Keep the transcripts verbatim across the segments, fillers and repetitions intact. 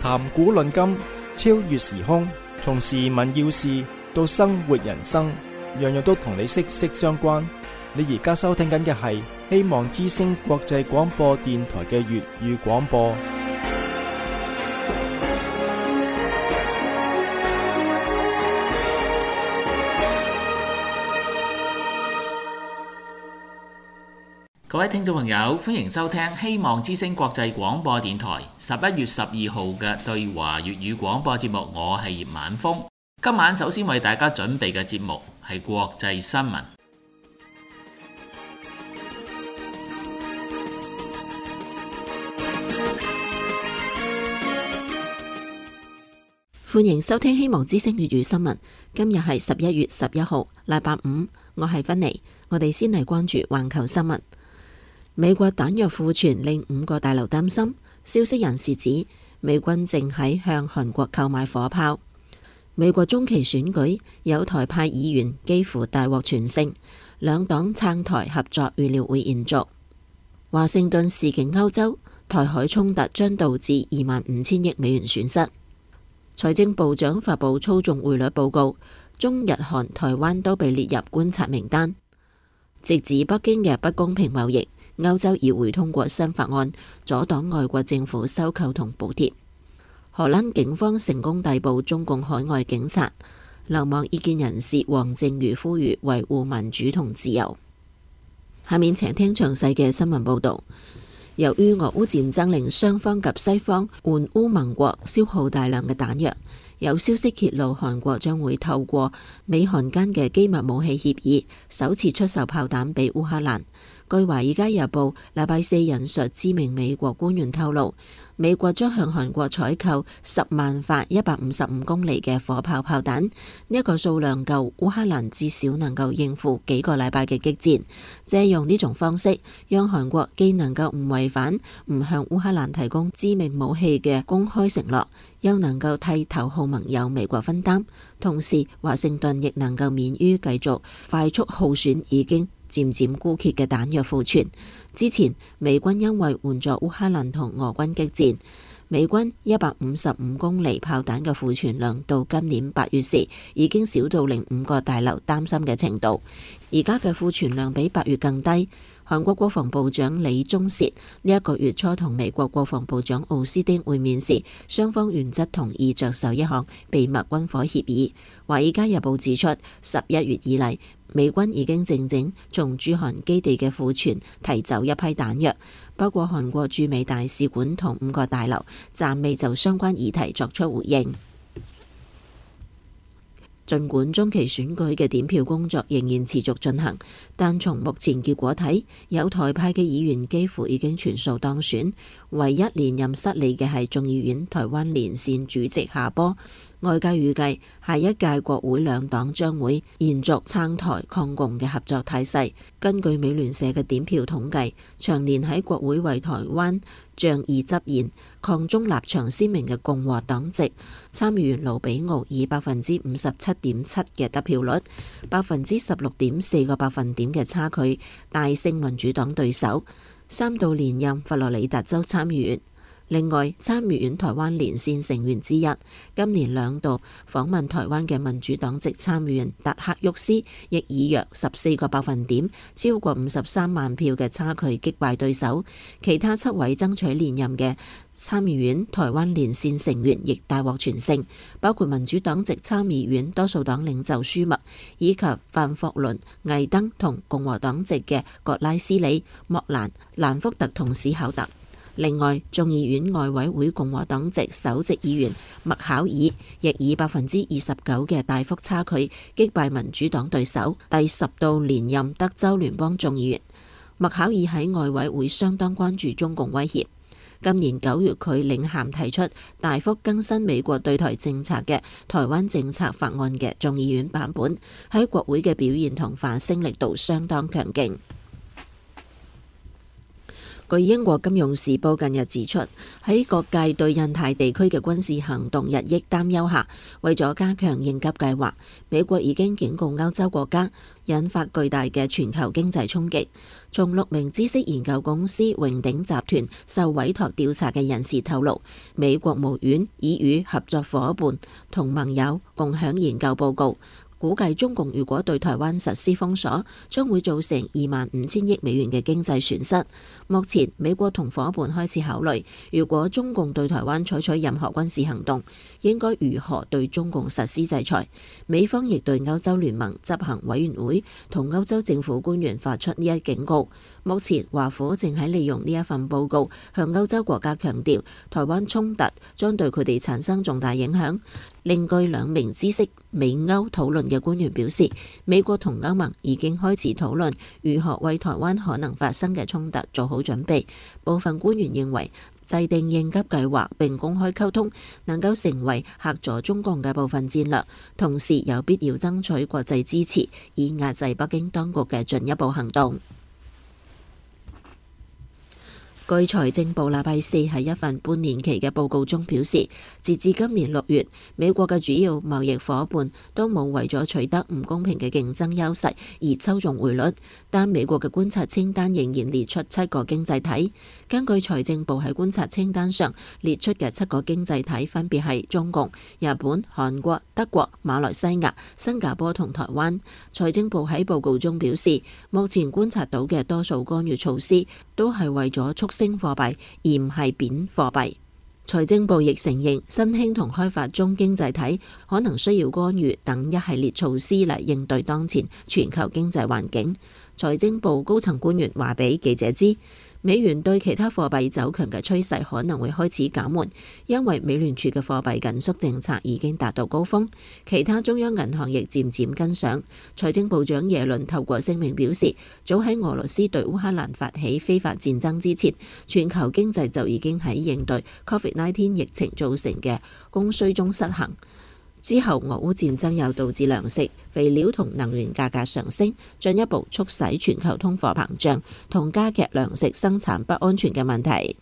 談古論今，超越時空，從時聞要事到生活人生，樣樣都同你息息相關。你而家收聽緊嘅係希望之聲國際廣播電台嘅粵語廣播。 各位聽眾朋友，歡迎收聽希望之聲國際廣播電台十一月十二號嘅對華粵語廣播節目，我係葉晚風。今晚首先為大家準備嘅節目係國際新聞。 歡迎收聽希望之聲粵語新聞。今日係十一月十一號，禮拜五，我係芬妮。我哋先嚟關注環球新聞。美國彈藥庫存令五個大樓擔心，消息人士指美軍正喺向韓國購買火炮。美國中期選舉有台派議員幾乎大獲全勝，兩黨撐台合作預料會延續。華盛頓示警歐洲，台海衝突將導致二萬五千億美元損失。財政部長發布操縱匯率報告，中日韓台灣都被列入觀察名單。直指北京嘅不公平貿易，歐洲議會通過新法案，阻擋外國政府收購同補貼。荷蘭警方成功逮捕中共海外警察。流亡異見人士黃正瑜呼籲維護民主同自由。下面請聽詳細嘅新聞報導。由於俄烏戰爭令雙方及西方援烏盟國消耗大量嘅彈藥，有消息揭露韓國將會透過美韓間嘅機密武器協議，首次出售炮彈俾烏克蘭。據華爾街日報禮拜四引述知名美國官員透露，美國將向韓國採購十萬發一百五十五公里嘅火炮炮彈，呢一個數量夠烏克蘭至少能夠應付幾個禮拜嘅激戰。借用呢種方式，讓韓國既能夠唔違反唔向烏克蘭提供致命武器嘅公開承諾，又能夠替頭號盟友美國分擔，同時華盛頓亦能夠免於繼續快速耗損已經漸漸枯竭嘅彈藥庫存。之前美軍因為援助烏克蘭同俄軍激戰，美軍一百五十五公里炮彈嘅庫存量到今年八月時已經少到令五個大樓擔心嘅程度。而家嘅庫存量比八月更低。韓國國防部長李鐘燮呢一個月初同美國國防部長奧斯汀會面時，雙方原則同意着手一項秘密軍火協議。華爾街日報指出，十一月以嚟，美軍已經靜靜從駐韓基地嘅庫存提走一批彈藥，不過韓國駐美大使館同五個大樓暫未就相關議題作出回應。儘管中期選舉嘅點票工作仍然持續進行，但從目前結果睇，有台派嘅議員幾乎已經全數當選，唯一連任失利嘅係眾議院台灣連線主席夏波。外界預計下一屆國會兩黨將會延續撐台抗共嘅合作態勢。根據美聯社嘅點票統計，長年喺國會為台灣仗義執言、抗中立場鮮明嘅共和黨籍參議員盧比奧以百分之五十七點七嘅得票率，百分之十六點四個百分點嘅差距，大勝民主黨對手，三度連任佛羅里達州參議員。另外，參議院台灣連線成員之一，今年兩度訪問台灣嘅民主黨籍參議員達克沃斯，亦以約十四個百分點，超過五十三萬票嘅差距擊敗對手。其他七位爭取連任嘅參議院台灣連線成員亦大獲全勝，包括民主黨籍參議院多數黨領袖舒默，以及范霍倫、魏登同共和黨籍嘅葛拉斯里、莫蘭、蘭福特同史考特。另外，眾議院外委會共和黨籍首席議員麥考爾亦以百分之二十九嘅大幅差距擊敗民主黨對手，第十度連任德州聯邦眾議員。麥考爾喺外委會相當關注中共威脅。今年九月，佢領銜提出大幅更新美國對台政策嘅台灣政策法案嘅眾議院版本，喺國會嘅表現同發聲力度相當強勁。 據英國金融時報近日指出，喺各界對印太地區嘅軍事行動日益擔憂下，為咗加強應急計劃，美國已經警告歐洲國家，引發巨大嘅全球經濟衝擊。從六名知識研究公司榮鼎集團受委託調查嘅人士透露，美國務院已與合作夥伴同盟友共享研究報告，估計中共如果對台灣實施封鎖，將會造成二萬五千億美元嘅經濟損失。目前，美國同夥伴開始考慮，如果中共對台灣採取任何軍事行動，應該如何對中共實施制裁。美方亦對歐洲聯盟執行委員會同歐洲政府官員發出呢一警告。目前，華府正喺利用呢一份報告向歐洲國家強調，台灣衝突將對佢哋產生重大影響。另據兩名知識美歐討論嘅官員表示，美國同歐盟已經開始討論如何為台灣可能發生嘅衝突做好準備。部分官員認為，制定應急計劃並公開溝通能夠成為嚇阻中共嘅部分戰略，同時有必要爭取國際支持，以壓制北京當局嘅進一步行動。據財政部禮拜四喺一份半年期嘅報告中表示，截至今年六月，美國嘅主要貿易夥伴都冇為咗取得唔公平嘅競爭優勢而抽中匯率，但美國嘅觀察清單仍然列出七個經濟體。根據財政部喺觀察清單上列出嘅七個經濟體，分別係中共、日本、韓國、德國、馬來西亞、新加坡同台灣。財政部喺報告中表示，目前觀察到嘅多數干預措施都係為咗促升貨幣，而唔係貶貨幣。財政部亦承認，新興同開發中經濟體可能需要干預等一系列措施嚟應對當前全球經濟環境。財政部高層官員話俾記者知，美元對其他貨幣走強嘅趨勢可能會開始減緩，因為美聯儲嘅貨幣緊縮政策已經達到高峰，其他中央銀行亦漸漸跟上。財政部長耶倫透過聲明表示，早喺俄羅斯對烏克蘭發起非法戰爭之前，全球經濟就已經喺應對 Covid 十九 疫情造成嘅供需中失衡。之後，俄烏戰爭又導致糧食、肥料同能源價格上升，進一步促使全球通貨膨脹同加劇糧食生產不安全嘅問題。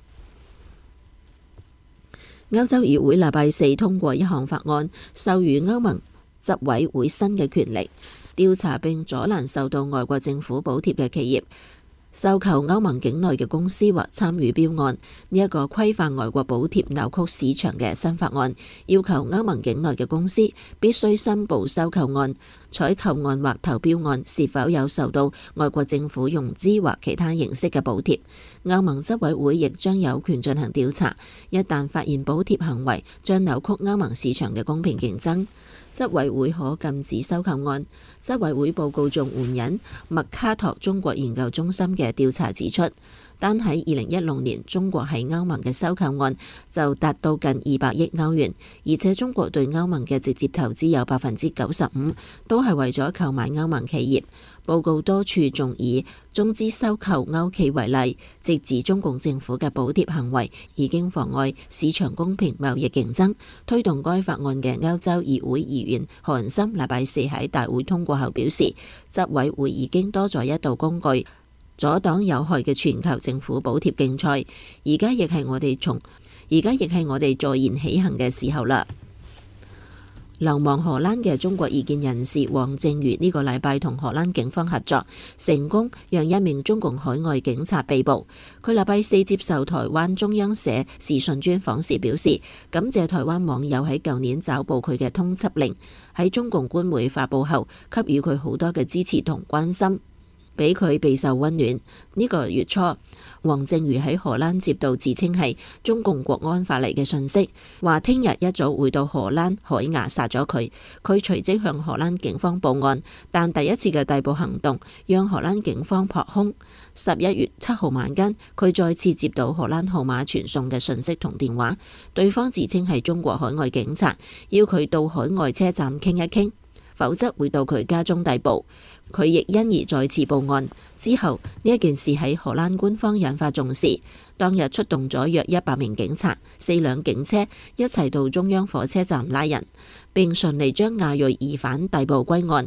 歐洲議會禮拜四通過一項法案，授予歐盟執委會新嘅權力，調查並阻攔受到外國政府補貼嘅企業收購歐盟境內嘅公司或參與標案。呢一個規範外國補貼扭曲市場嘅新法案，要求歐盟境內嘅公司必須申報收購案、採購案或投標案是否有受到外國政府融資或其他形式嘅補貼。歐盟執委會亦將有權進行調查，一旦發現補貼行為將扭曲歐盟市場嘅公平競爭，執委會可禁止收購案。執委會報告仲援引麥卡托中國研究中心嘅調查指出，單喺二零一六年，中國喺歐盟嘅收購案就達到近二百億歐元，而且中國對歐盟嘅直接投資有百分之九十五都係為咗購買歐盟企業。報告多處仲以中資收購歐企為例，直指中共政府嘅補貼行為已經妨礙市場公平貿易競爭。推動該法案嘅歐洲議會議員韓森禮拜四喺大會通過後表示，執委會已經多咗一道工具，阻擋有害嘅全球政府補貼競賽。而家亦係我哋從而家亦係我哋坐言起行嘅時候啦。流亡荷蘭嘅中國異見人士黃正瑜呢個禮拜同荷蘭警方合作，成功讓一名中共海外警察被捕。佢禮拜四接受台灣中央社視訊專訪時表示，感謝台灣網友喺舊年抓捕佢嘅通緝令，喺中共官媒發佈後給予佢好多嘅支持同關心，俾佢備受溫暖。呢、這個月初，黃正瑜喺荷蘭接到自稱係中共國安發嚟嘅信息，話聽日一早會到荷蘭海牙殺咗佢。佢隨即向荷蘭警方報案，但第一次嘅逮捕行動讓荷蘭警方撲空。十一月七號晚間，佢再次接到荷蘭號碼傳送嘅信息同電話，對方自稱係中國海外警察，要佢到海外車站傾一傾，否則會到佢家中逮捕。佢亦因而再次報案。之後呢一件事喺荷蘭官方引發重視，當日出動咗約一百名警察、四輛警車一齊到中央火車站拉人，並順利將亞裔疑犯逮捕歸案。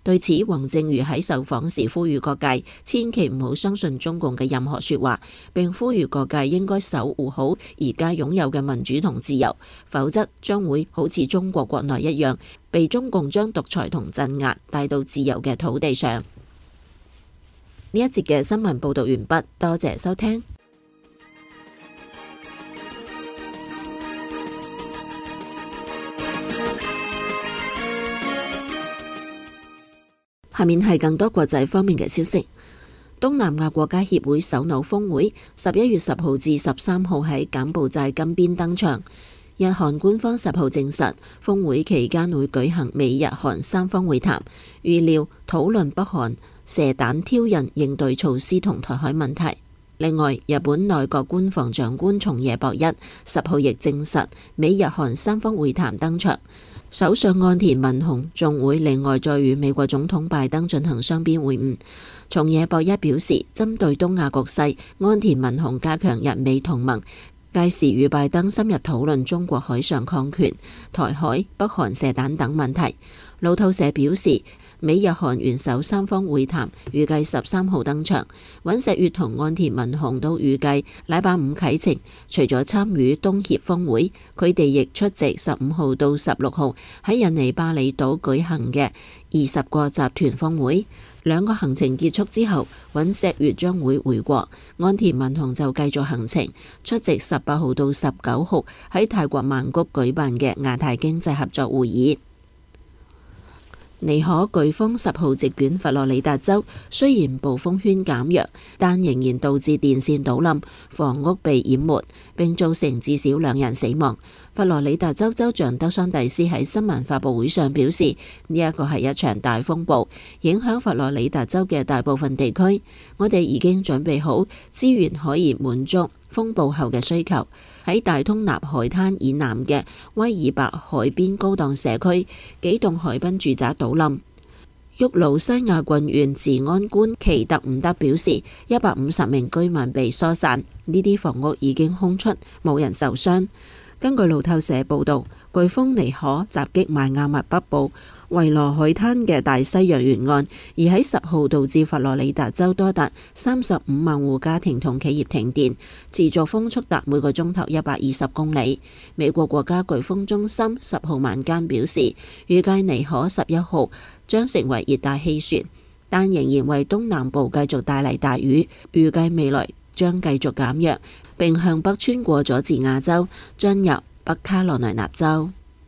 對此，黃正瑜喺受訪時呼籲各界千祈唔好相信中共嘅任何説話，並呼籲各界應該守護好而家擁有嘅民主同自由，否則將會好似中國國內一樣，被中共將獨裁同鎮壓帶到自由嘅土地上。呢一節嘅新聞報導完畢，多謝收聽。下面係更多國際方面嘅消息。東南亞國家協會首腦峰會十一月十號至十三號喺柬埔寨金邊登場。日韓官方十號證實，峰會期間會舉行美日韓三方會談，預料討論北韓射彈挑釁應對措施同台海問題。另外，日本內閣官房長官松野博一十號亦證實，美日韓三方會談登場。首相岸田文雄仲會另外再與美國總統拜登進行雙邊會晤。松野博一表示，針對東亞局勢，岸田文雄加強日美同盟，屆時與拜登深入討論中國海上抗權、台海、北韓射彈等問題。路透社表示，美日韓元首三方會談預計十三號登場，尹錫悅同岸田文雄都預計禮拜五啟程。除咗參與東協峰會，佢哋亦出席十五號到十六號喺印尼巴厘島舉行嘅二十個集團峰會。兩個行程結束之後，尹錫悅將會回國，岸田文雄就繼續行程，出席十八號到十九號喺泰國曼谷舉辦嘅亞太經濟合作會議。尼可颶風十號席捲佛羅里達州，雖然暴風圈減弱，但仍然導致電線倒冧、房屋被淹沒，並造成至少兩人死亡。佛羅里達州州長德桑蒂斯喺新聞發佈會上表示，呢一個係一場大風暴，影響佛羅里達州嘅大部分地區。我哋已經準備好資源可以滿足風暴後嘅需求。喺大通納海灘以南嘅威爾伯海邊高檔社區，幾棟海濱住宅倒冧。沃魯西亞郡縣治安官奇特伍德表示，一百五十名居民被疏散，呢啲房屋已經空出，冇人受傷。根據路透社報導，颶風尼可襲擊邁阿密北部維羅海灘嘅大西洋沿岸，而喺十號導致佛羅里達州多達三十五萬戶家庭同企業停電，持續風速達每個鐘頭一百二十公里。美國國家颶風中心十號晚間表示，預計尼可十一號將成為熱帶氣旋，但仍然為東南部繼續帶嚟大雨，預計未來將繼續減弱，並向北穿過佐治亞州，進入北卡羅來納州。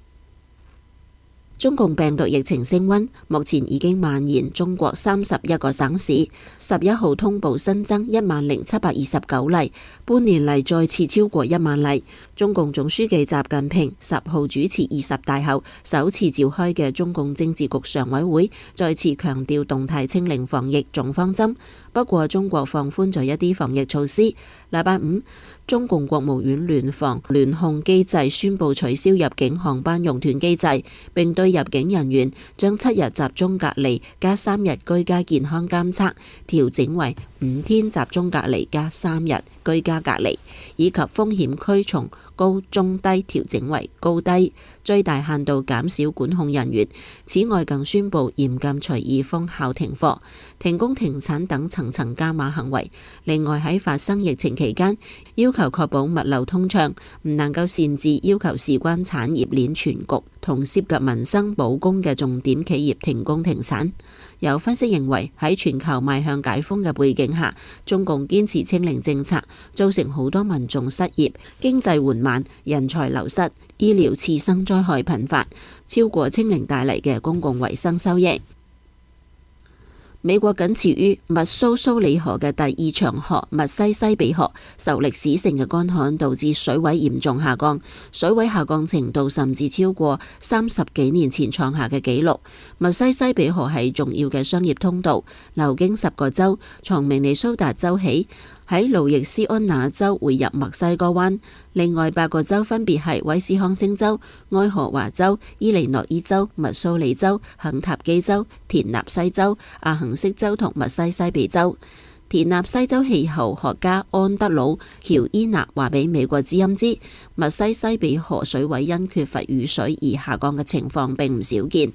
中共病毒疫情升溫，目前已經蔓延中國三十一個省市。十一號通報新增一萬零七百二十九例，半年嚟再次超過一萬例。中共總書記習近平十號主持二十大後首次召開嘅中共政治局常委會，再次強調動態清零防疫總方針。不過，中國放寬咗一啲防疫措施。禮拜五，中共國務院聯防聯控機制宣布取消入境航班熔斷機制，並對入境人員將七日集中隔離加三日居家健康監測調整為五天集中隔離加三日居家隔離，以及風險區從高中低調整為高低，最大限度減少管控人員。此外，更宣布嚴禁隨意封校停課、停工停產等層層加碼行為。另外，喺發生疫情期間，要求確保物流通暢，唔能夠擅自要求事關產業鏈全局同涉及民生保供嘅重點企業停工停產。有分析認為，喺全球邁向解封嘅背景下，中共堅持清零政策，造成好多民眾失業、經濟緩慢、人才流失、醫療次生災害頻發，超過清零帶嚟嘅公共衛生收益。美國僅次於密蘇蘇里河嘅第二長河密西西比河受歷史性嘅乾旱，導致水位嚴重下降，水位下降程度甚至超過三十幾年前創下嘅紀錄。密西西比河係重要嘅商業通道，流經十個州，從明尼蘇達州起，喺路易斯安那州匯入墨西哥灣。另外八個州分別係威斯康星州、愛荷華州、伊利諾伊州、密蘇里州、肯塔基州、田納西州、阿肯色州同密西西比州。田納西州氣候學家安德魯喬伊納話俾美國之音知，密西西比河水位因缺乏雨水而下降嘅情況並唔少見，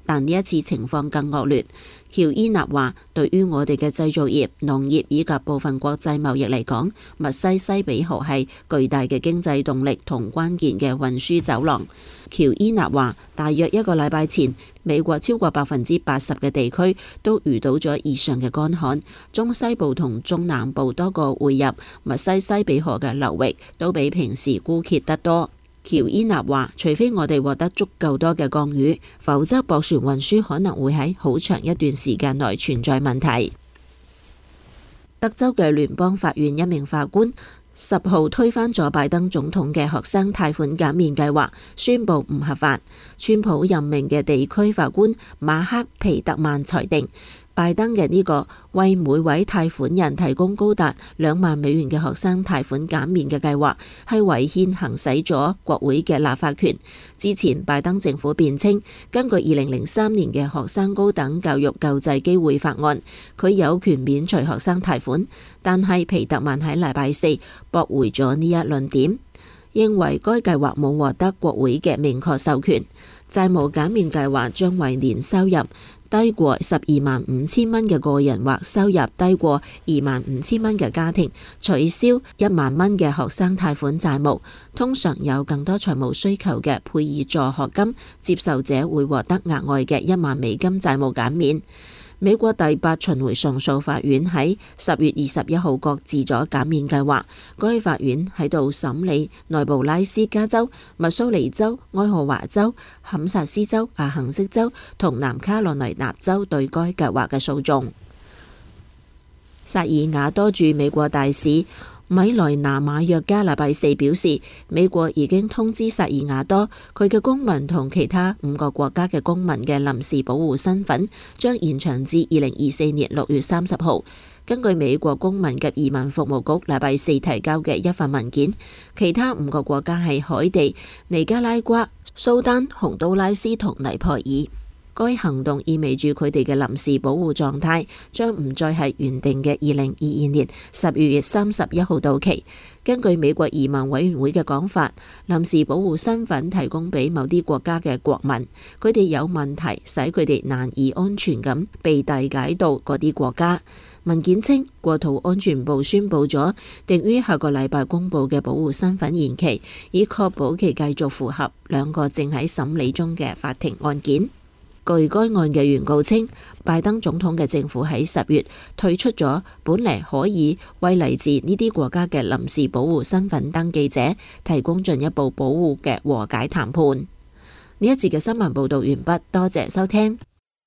但呢一次情況更惡劣。喬伊納話：對於我哋嘅製造業、農業以及部分國際貿易嚟講，密西西比河係巨大嘅經濟動力同關鍵嘅運輸走廊。喬伊納話：大約一個禮拜前，美國超過百分之八十嘅地區都遇到咗異常嘅乾旱，中西部同中南部多個匯入密西西比河嘅流域都比平時枯竭得多。喬伊納話：除非我哋獲得足夠多嘅降雨，否則駁船運輸可能會喺好長一段時間內存在問題。德州嘅聯邦法院一名法官十號推翻咗拜登總統嘅學生貸款減免計劃，宣布唔合法。川普任命嘅地區法官馬克皮特曼裁定，拜登嘅呢個為每位貸款人提供高達兩萬美元嘅學生貸款減免嘅計劃係違憲，行使咗國會嘅立法權。之前拜登政府辯稱，根據二零零三年嘅學生高等教育救濟機會法案，佢有權免除學生貸款。但係皮特曼喺禮拜四駁回咗呢一論點，認為該計劃冇獲得國會嘅明確授權。債務減免計劃將為年收入低過十二萬五千蚊嘅個人或收入低過二萬五千蚊嘅家庭取消一萬蚊嘅學生貸款債務。通常有更多財務需求嘅配以助學金接受者會獲得額外嘅一萬美金債務減免。美國第八巡迴上訴法院喺十月二十一號擱置咗減免計劃。該法院喺度審理內布拉斯加州、密蘇里州、愛荷華州、堪薩斯州、阿肯色州同南卡羅來納州對該計劃嘅訴訟。薩爾瓦多駐美國大使米萊拿馬約加禮拜四表示，美國已經通知薩爾瓦多，佢嘅公民同其他五個國家嘅公民嘅臨時保護身份將延長至二零二四年六月三十號。根據美國公民及移民服務局禮拜四提交嘅一份文件，其他五個國家係海地、尼加拉瓜、蘇丹、洪都拉斯同尼泊爾。該行動意味住佢哋嘅臨時保護狀態將唔再係原定嘅二零二二年十二月三十一號到期。根據美國移民委員會嘅講法，臨時保護身份提供俾某啲國家嘅國民，佢哋有問題使佢哋難以安全咁被遞解到嗰啲國家。文件稱，國土安全部宣布咗定於下個禮拜公佈嘅保護身份延期，以確保其繼續符合兩個正喺審理中嘅法庭案件。據該案嘅原告稱，拜登總統嘅政府喺十月退出咗本嚟可以為嚟自呢啲國家嘅臨時保護身份登記者提供進一步保護嘅和解談判。呢一節嘅新聞報道完畢，多謝收聽。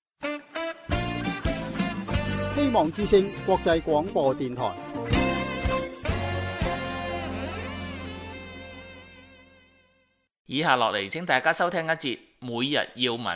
希望之聲國際廣播電台。 以下落嚟，請大家收聽一節每日要聞。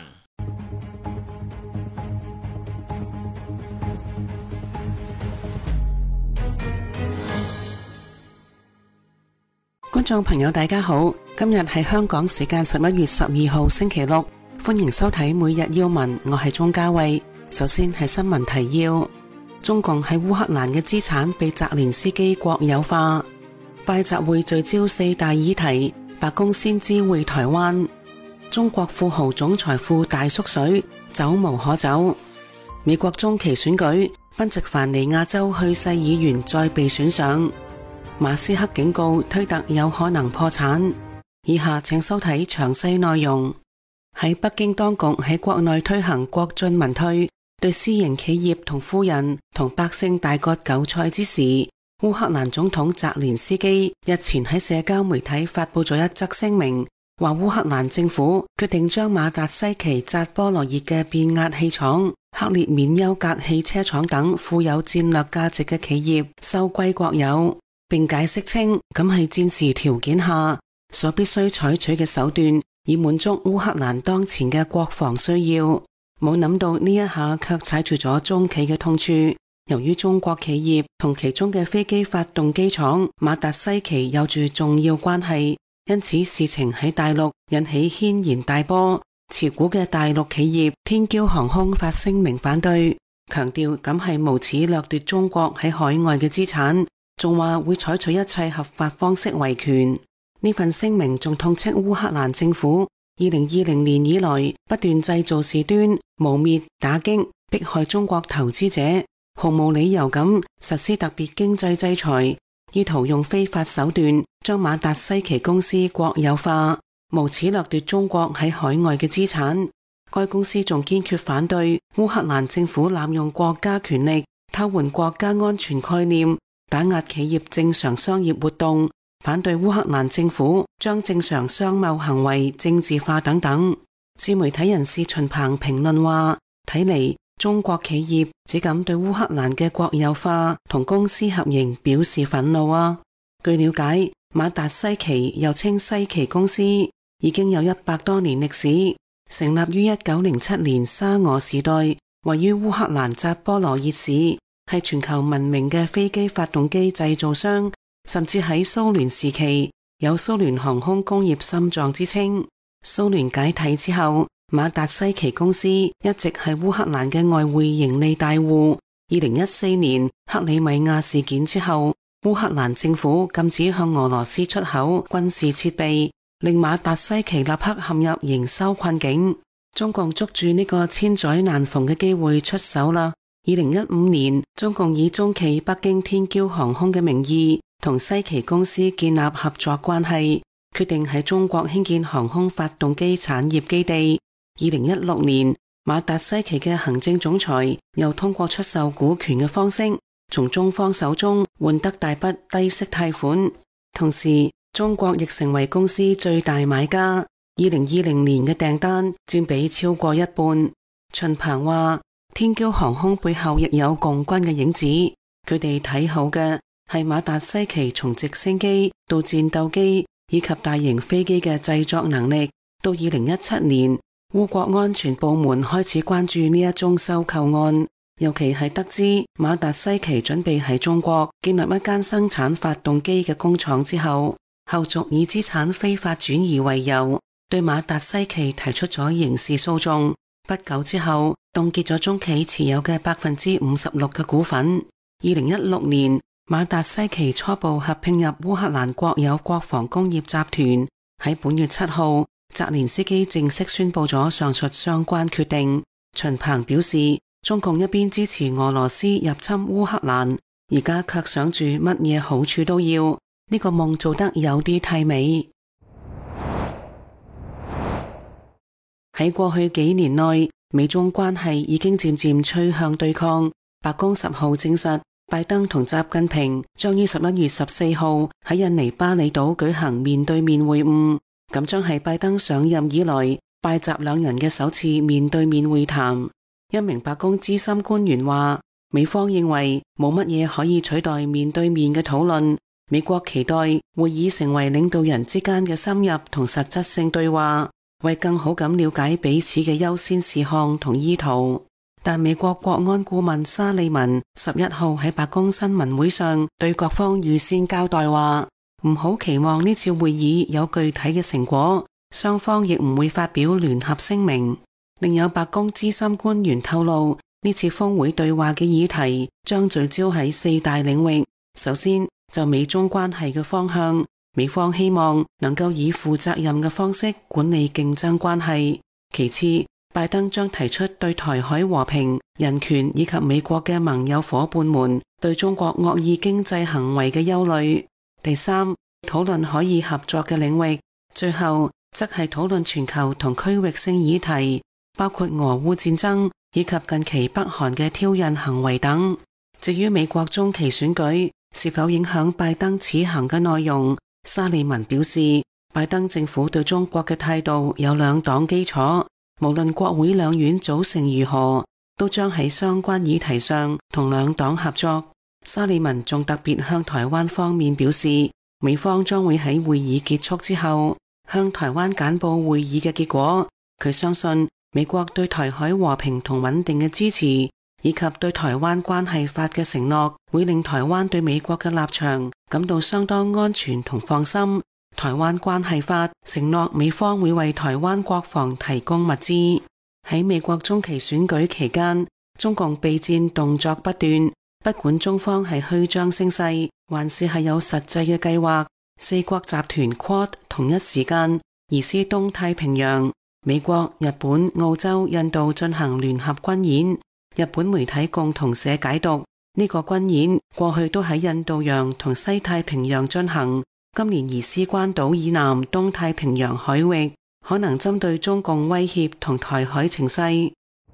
觀眾朋友大家好，今日係香港時間十一月十二號星期六，歡迎收睇每日要聞，我係鍾嘉慧。首先係新聞提要：中共喺烏克蘭嘅資產被澤連斯基國有化，拜習會聚焦四大議題，白宮先知會台灣，中國富豪總財富大縮水，走無可走。美國中期選舉，賓夕凡尼亞州去世議員再被選上。馬斯克警告推特有可能破產。以下請收睇詳細內容。喺北京當局喺國內推行國進民退，對私營企業同富人同百姓大割韭菜之時，烏克蘭總統澤連斯基日前喺社交媒體發佈咗一則聲明，話烏克蘭政府決定將馬達西奇扎波羅熱嘅變壓器廠、克列緬丘格汽車廠等富有戰略價值嘅企業收歸國有，並解釋稱，咁係戰時條件下所必須採取嘅手段，以滿足烏克蘭當前嘅國防需要。冇諗到呢一下卻踩住咗中企嘅痛處。由於中國企業同其中嘅飛機發動機廠馬達西奇有住重要關係，因此事情喺大陸引起軒然大波。持股嘅大陸企業天驕航空發聲明反對，強調咁係無恥掠奪中國喺海外嘅資產，仲話會採取一切合法方式維權。呢份聲明仲痛斥烏克蘭政府二零二零年以來不斷製造事端，誣衊、打擊、迫害中國投資者，毫無理由咁實施特別經濟制裁，意圖用非法手段將馬達西奇公司國有化，無恥掠奪中國喺海外嘅資產。該公司仲堅決反對烏克蘭政府濫用國家權力，偷換國家安全概念，打壓企業正常商業活動，反對烏克蘭政府將正常商貿行為政治化等等。自媒體人士秦鵬評論話，睇嚟中國企業只敢對烏克蘭嘅國有化同公司合營表示憤怒啊。據了解，馬達西奇又稱西奇公司，已經有一百多年歷史，成立於一九零七年沙俄時代，位於烏克蘭扎波羅熱市，係全球聞名嘅飛機發動機製造商，甚至喺蘇聯時期有蘇聯航空工業心臟之稱。蘇聯解體之後，馬達西奇公司一直係烏克蘭嘅外匯盈利大戶。二零一四年克里米亞事件之後，烏克蘭政府禁止向俄羅斯出口軍事設備，令馬達西奇立刻陷入營收困境。中共捉住呢個千載難逢嘅機會出手啦！二零一五年，中共以中企北京天驕航空嘅名義，同西奇公司建立合作關係，決定喺中國興建航空發動機產業基地。二零一六年，馬達西奇嘅行政總裁又通過出售股權嘅方式，從中方手中換得大筆低息貸款。同時，中國亦成為公司最大買家，二零二零年嘅訂單佔比超過一半。秦鵬話，天驕航空背後亦有共軍嘅影子，佢哋睇好嘅係馬達西奇從直升機到戰鬥機以及大型飛機嘅製作能力。到二零一七年，烏國安全部門開始關注呢一宗收購案，尤其係得知馬達西奇準備喺中國建立一間生產發動機嘅工廠之後，後續以資產非法轉移為由，對馬達西奇提出咗刑事訴訟。不久之後，凍結咗中企持有嘅百分之五十六嘅股份。二零一六年，馬達西奇初步合併入烏克蘭國有國防工業集團。喺本月七號，澤連斯基正式宣布咗上述相關決定。秦鵬表示，中共一邊支持俄羅斯入侵烏克蘭，而家卻想住乜嘢好處都要，呢個夢做得有啲太美。喺過去幾年內，美中關係已經漸漸趨向對抗。白宮十號證實，拜登同習近平將於十一月十四號喺印尼巴厘島舉行面對面會晤，咁將係拜登上任以來拜習兩人嘅首次面對面會談。一名白宮資深官員話，美方認為冇乜嘢可以取代面對面嘅討論，美國期待會議成為領導人之間嘅深入同實質性對話，為更好咁了解彼此嘅優先事項同意圖。但美國國安顧問沙利文十一號喺白宮新聞會上對各方預先交代話，唔好期望呢次會議有具體嘅成果，雙方亦唔會發表聯合聲明。另有白宮資深官員透露，呢次峰會對話嘅議題將聚焦喺四大領域。首先，就美中關係嘅方向，美方希望能夠以負責任嘅方式管理競爭關係。其次，拜登將提出對台海和平、人權以及美國嘅盟友夥伴們對中國惡意經濟行為嘅憂慮。第三，討論可以合作嘅領域。最後，則係討論全球同區域性議題，包括俄烏戰爭以及近期北韓嘅挑釁行為等。至於美國中期選舉是否影響拜登此行嘅內容，沙利文表示，拜登政府對中國嘅態度有兩黨基礎，無論國會兩院組成如何，都將喺相關議題上同兩黨合作。沙利文仲特別向台灣方面表示，美方將會喺會議結束之後向台灣簡報會議嘅結果。佢相信美國對台海和平同穩定嘅支持，以及對台灣關係法嘅承諾，會令台灣對美國嘅立場感到相當安全同放心。台灣關係法承諾美方會為台灣國防提供物資。喺美國中期選舉期間，中共備戰動作不斷，不管中方係虛張聲勢，還是係有實際嘅計劃，四國集團 Quad 同一時間移師東太平洋，美國、日本、澳洲、印度進行聯合軍演。日本媒體共同社解讀，呢個軍演過去都喺印度洋同西太平洋進行，今年移師關島以南東太平洋海域，可能針對中共威脅同台海情勢。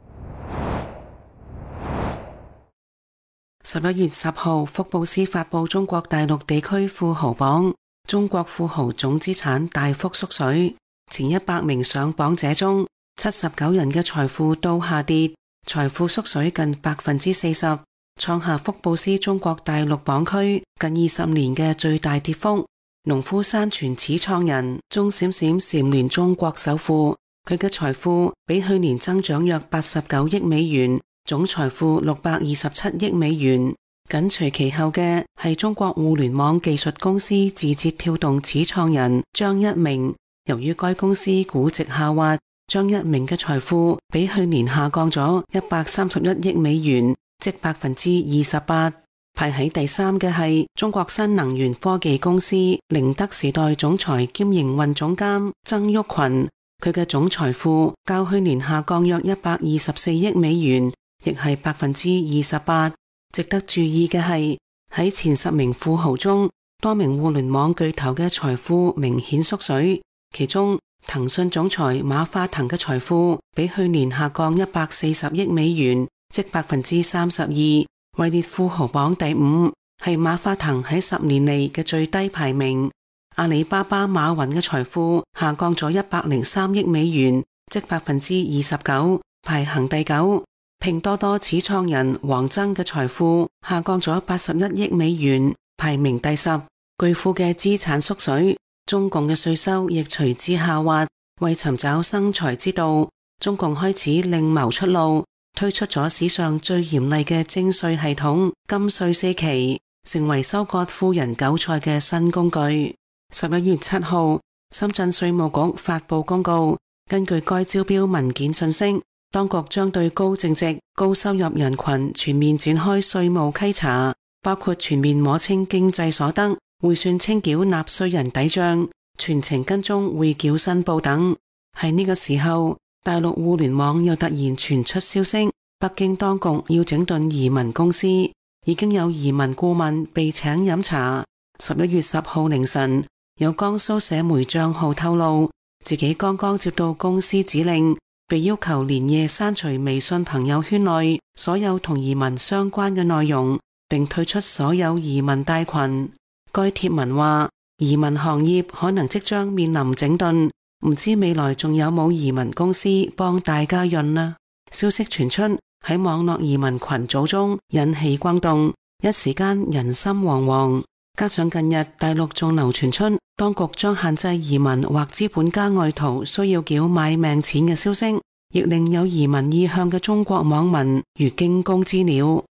十一月十號，福布斯發布中國大陸地區富豪榜，中國富豪總資產大幅縮水，前一百名上榜者中，七十九人嘅財富都下跌，財富縮水近百分之四十，創下福布斯中國大陸榜區近二十年嘅最大跌幅。農夫山泉始創人鐘閃閃蟬聯中國首富，佢嘅財富比去年增長約八十九億美元。總財富六百二十七億美元，緊隨其後嘅係中國互聯網技術公司字節跳動始創人張一鳴。由於該公司估值下滑，張一鳴嘅財富比去年下降咗一百三十一億美元，即百分之二十八。排喺第三嘅係中國新能源科技公司寧德時代總裁兼營運總監曾毓群，佢嘅總財富較去年下降約一百二十四億美元。亦係百分之二十八。值得注意嘅係喺前十名富豪中，多名互聯網巨頭嘅財富明顯縮水。其中，騰訊總裁馬化騰嘅財富比去年下降一百四十億美元，即百分之三十二。位列富豪榜第五，係馬化騰喺十年嚟嘅最低排名。阿里巴巴馬雲嘅財富下降咗一百零三億美元，即百分之二十九，排行第九。拼多多始創人黃崢嘅財富下降咗八十一億美元，排名第十。巨富嘅資產縮水，中共嘅稅收亦隨之下滑。為尋找生財之道，中共開始另謀出路，推出咗史上最嚴厲嘅徵稅系統金稅四期，成為收割富人韭菜嘅新工具。十一月七號，深圳稅務局發布公告，根據該招標文件信息，當局將對高淨值、高收入人群全面展開稅務稽查，包括全面摸清經濟所得、匯算清繳納稅人抵賬、全程跟蹤匯繳申報等。喺呢個時候，大陸互聯網又突然傳出消息，北京當局要整頓移民公司，已經有移民顧問被請飲茶。十一月十號凌晨，有江蘇社媒賬號透露，自己剛剛接到公司指令，被要求連夜刪除微信朋友圈內所有同移民相關嘅內容，並退出所有移民大群。該帖文話，移民行業可能即將面臨整頓，唔知未來仲有冇移民公司幫大家潤呢？消息傳出喺網絡移民群組中引起轟動，一時間人心惶惶。加上近日大陸仲流傳出當局將限制移民或資本家外逃需要繳買命錢嘅消息，亦令有移民意向嘅中國網民如驚弓之鳥。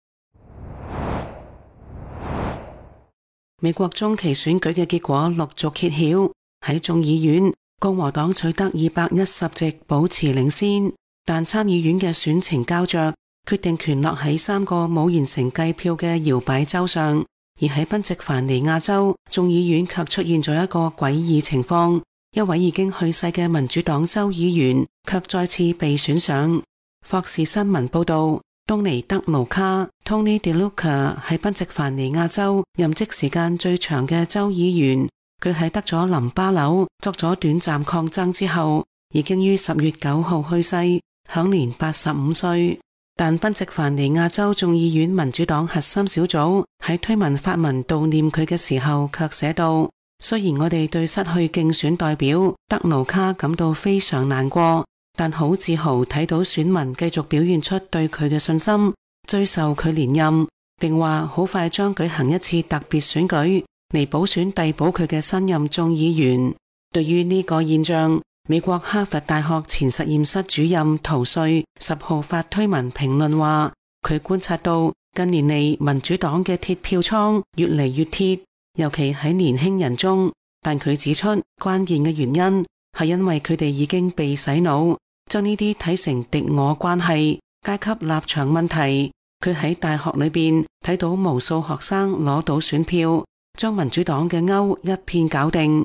美國中期選舉嘅結果陸續揭曉，喺眾議院共和黨取得二百一十席，保持領先，但參議院嘅選情膠着，決定權落喺三個冇完成計票嘅搖擺州上。而喺賓夕凡尼亞州，眾議院卻出現咗一個詭異情況，一位已經去世嘅民主黨州議員卻再次被選上。霍士新聞報道，東尼德盧卡 Tony DeLuca 係賓夕凡尼亞州任職時間最長嘅州議員，佢喺得咗淋巴瘤作咗短暫抗爭之後，已經於十月九號去世，享年八十五歲。但賓夕凡尼亞州眾議院民主黨核心小組喺推文發文悼念佢嘅時候，卻寫道：雖然我哋對失去競選代表德盧卡感到非常難過，但好自豪睇到選民繼續表現出對佢嘅信心，追授佢連任，並話好快將舉行一次特別選舉嚟補選遞補佢嘅新任眾議員。對於呢個現象，美國哈佛大學前實驗室主任陶瑞十號發推文評論話，佢觀察到近年嚟民主黨嘅鐵票倉越嚟越鐵，尤其喺年輕人中。但佢指出，關鍵嘅原因係因為佢哋已經被洗腦，將呢啲睇成敵我關係、階級立場問題。佢喺大學裏邊睇到無數學生攞到選票，將民主黨嘅勾一片搞定。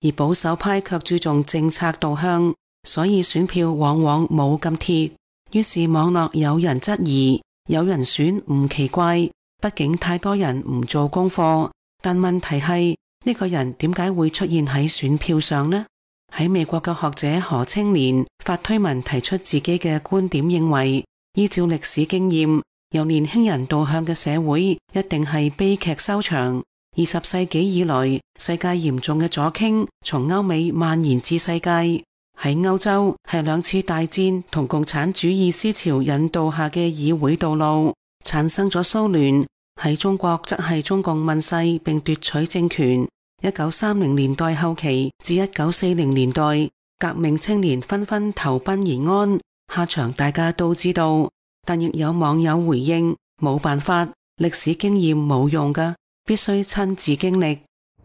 而保守派卻注重政策導向，所以選票往往冇咁貼。於是網絡有人質疑，有人選唔奇怪，畢竟太多人唔做功課。但問題係呢個人點解會出現喺選票上呢？喺美國嘅學者何清漣發推文提出自己嘅觀點，認為依照歷史經驗，由年輕人導向嘅社會一定係悲劇收場。二十世紀以來，世界嚴重嘅左傾從歐美蔓延至世界。喺歐洲係兩次大戰同共產主義思潮引導下嘅議會道路，產生咗騷亂。喺中國則係中共問世並奪取政權。一九三零年代後期至一九四零年代，革命青年紛紛投奔延安，下場大家都知道。但亦有網友回應，冇辦法，歷史經驗冇用㗎，必須親自經歷。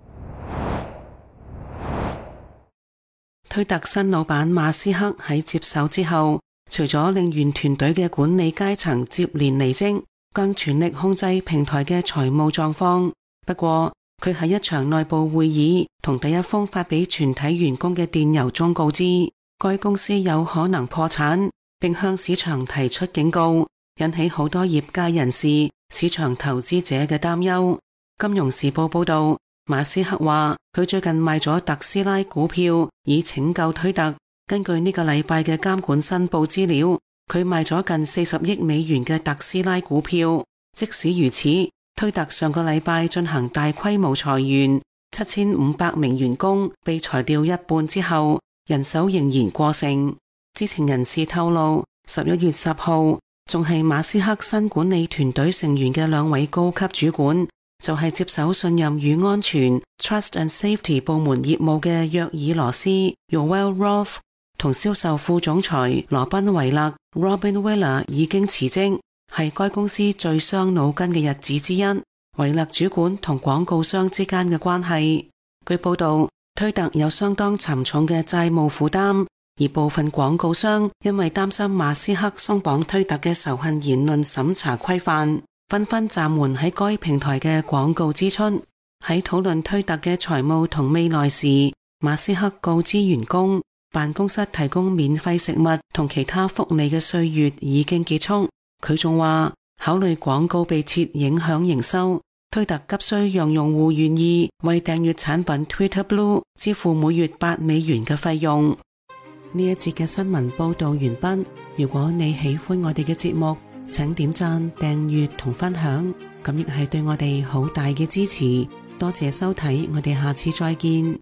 推特新老闆馬斯克喺接手之後，除咗令原團隊嘅管理階層接連離職，更全力控制平台嘅財務狀況。不過佢喺一場內部會議同第一封發俾全體員工嘅電郵中告知，該公司有可能破產，並向市場提出警告，引起好多業界人士、市場投資者嘅擔憂。金融時報報道，馬斯克話佢最近賣咗特斯拉股票以拯救推特。根據呢個禮拜嘅監管申報資料，佢賣咗近四十億美元嘅特斯拉股票。即使如此，推特上個禮拜進行大規模裁員，七千五百名員工被裁掉一半之後，人手仍然過剩。知情人士透露，十一月十號仲係馬斯克新管理團隊成員嘅兩位高級主管，就係、是、接手信任與安全 Trust and Safety 部門業務嘅約爾羅斯 Yoel Roth 同銷售副總裁羅賓維勒 Robin Willer 已經辭職，係該公司最傷腦筋嘅日子之一。維勒主管同廣告商之間嘅關係，據報道，推特有相當沉重嘅債務負擔，而部分廣告商因為擔心馬斯克鬆綁推特嘅仇恨言論審查規範，紛紛暫緩喺該平台嘅廣告支出。喺討論推特嘅財務同未來時，馬斯克告知員工，辦公室提供免費食物同其他福利嘅歲月已經結束。佢仲話，考慮廣告被撤影響營收，推特急需讓用戶願意為訂閱產品 Twitter Blue 支付每月八美元嘅費用。呢一節嘅新聞報道完畢。如果你喜歡我哋嘅節目，請點讚、訂閱同分享，咁亦係對我哋好大嘅支持。多謝收睇，我哋下次再見。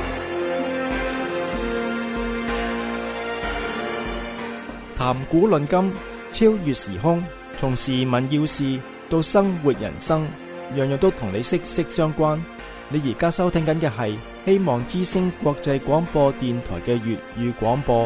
談古論今，超越時空，從時聞要事到生活人生，樣樣都同你息息相關。你而家收聽緊嘅係希望之聲國際廣播電台嘅粵語廣播。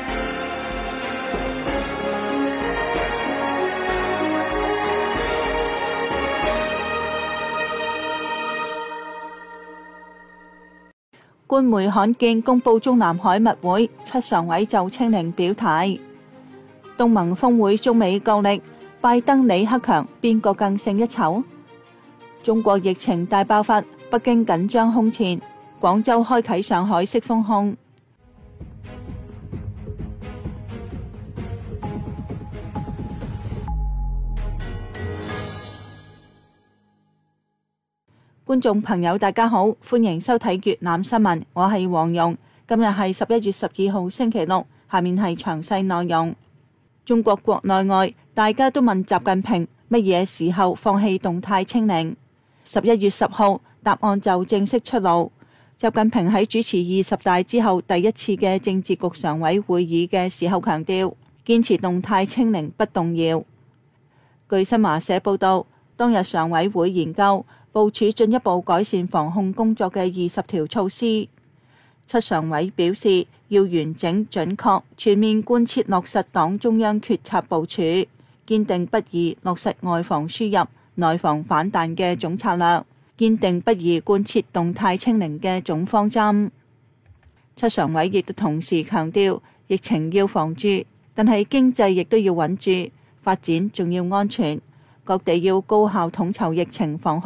官媒罕見公布中南海密會，七常委就清零表態。東盟峰會中美角力，拜登李克強邊個更勝一籌？中國疫情大爆發，北京緊張空前，廣州開啟上海式封控。觀眾朋友大家好，歡迎收睇粵覽新聞，我係黃蓉。今日係十一月十二號星期六，下面係詳細內容。中國國內外大家都問習近平乜嘢時候放棄動態清零。十一月十號答案就正式出爐。習近平喺主持二十大之後第一次嘅政治局常委會議嘅時候強調，堅持動態清零不動搖。據新華社報道，當日常委會研究部署進一步改善防控工作嘅二十條措施。七常委表示，要完整、準確、全面貫徹落實黨中央決策部署，堅定不移落實外防輸入、內防反彈嘅總策略，堅定不移貫徹動態清零嘅總方針。七常委亦都同時強調，疫情要防住，但係經濟亦都要穩住，發展仲要安全，各地要高效統籌疫情防控，